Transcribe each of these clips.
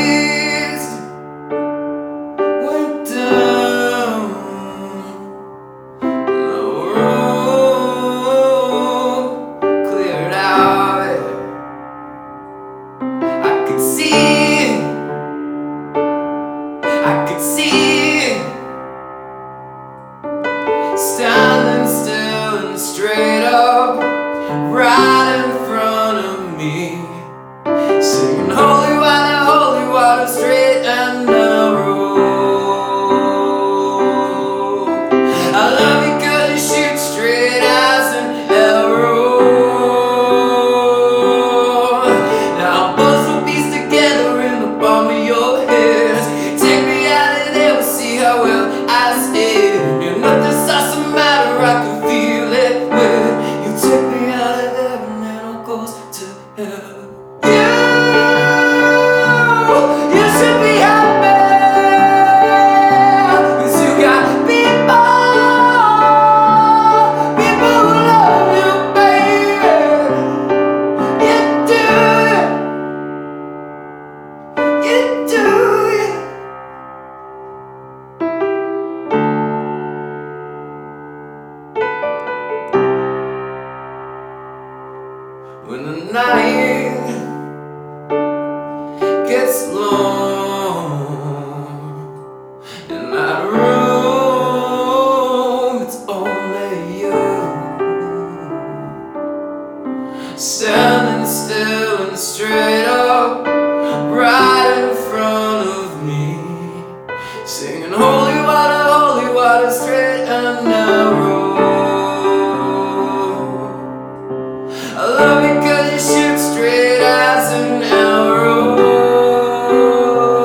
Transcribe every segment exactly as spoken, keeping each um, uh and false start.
breeze went down the road, cleared out. I could see, I could see, standing still and straight up, right in front of me, singing holy water, holy water, straight and narrow. I love you 'cause you shoot straight as an arrow. Now I'll put some beats together in the palm of your hand. Take me out of there, we'll see how well I stay. You're nothing starts to matter, I can feel it when you take me out of there, and then I'll go to hell. You should be happy, 'cause you got people, people who love you, baby. You do, you do, yeah. When the night gets long in that room, it's only you, standing still and straight up, right in front of me, singing holy water, holy water, straight and narrow. I love you 'cause you shoot straight as an arrow.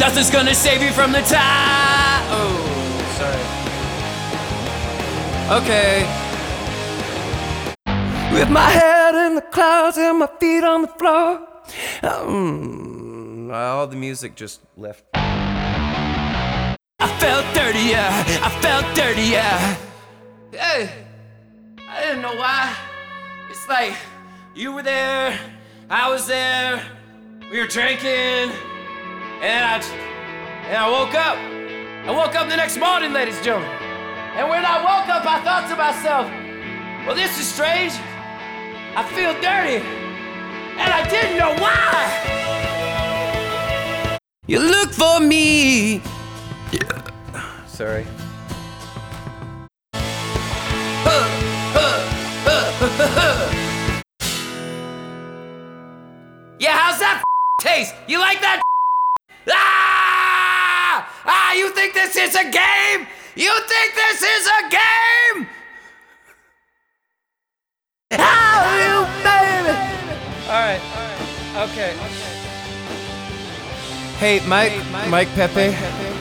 Nothing's gonna save you from the tide. Oh, sorry. Okay. With my head in the clouds and my feet on the floor. Um, all the music just left. I felt dirty, yeah. I felt dirty, yeah. Hey, I didn't know why. It's like you were there, I was there, we were drinking, and I, and I woke up. I woke up the next morning, ladies and gentlemen. And when I woke up, I thought to myself, well, this is strange. I feel dirty, and I didn't know why. You look for me. Sorry. Yeah, how's that taste? You like that? Ah! Ah, you think this is a game? You think this is a game? How you, baby? All right, all right, okay. Hey, Mike, Mike, Mike Pepe.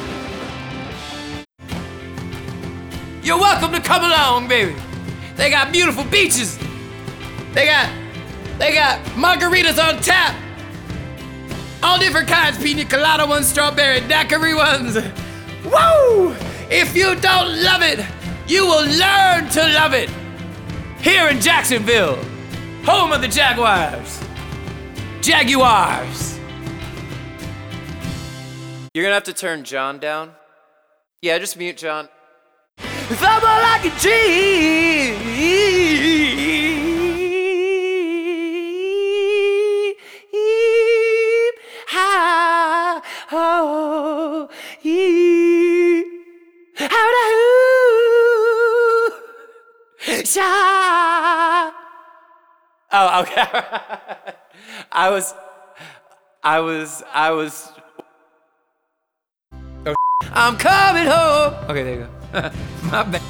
You're welcome to come along, baby. They got beautiful beaches. They got, they got margaritas on tap. All different kinds, pina colada ones, strawberry daiquiri ones. Woo! If you don't love it, you will learn to love it. Here in Jacksonville, home of the Jaguars. Jaguars. You're gonna have to turn John down. Yeah, just mute John. If I'm more like a dream, how, oh, how the who, sha. Oh, okay. I was, I was, I was. Oh, I'm coming home. Okay, there you go. My bad.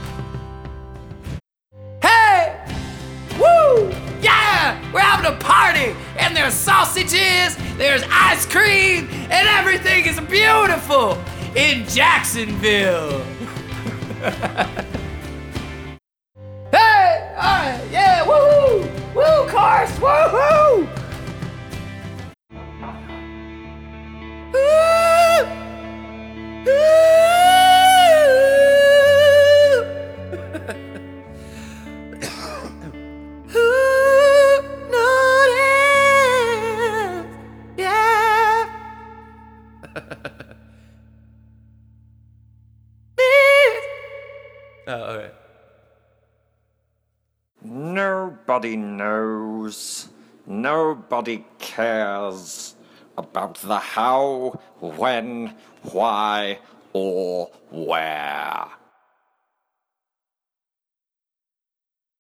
Hey! Woo! Yeah! We're having a party! And there's sausages, there's ice cream, and everything is beautiful in Jacksonville. Hey! Alright, yeah! Woohoo! Woo, cars! Woohoo! Ooh! Ooh! Oh, all right. Nobody knows, nobody cares about the how, when, why, or where.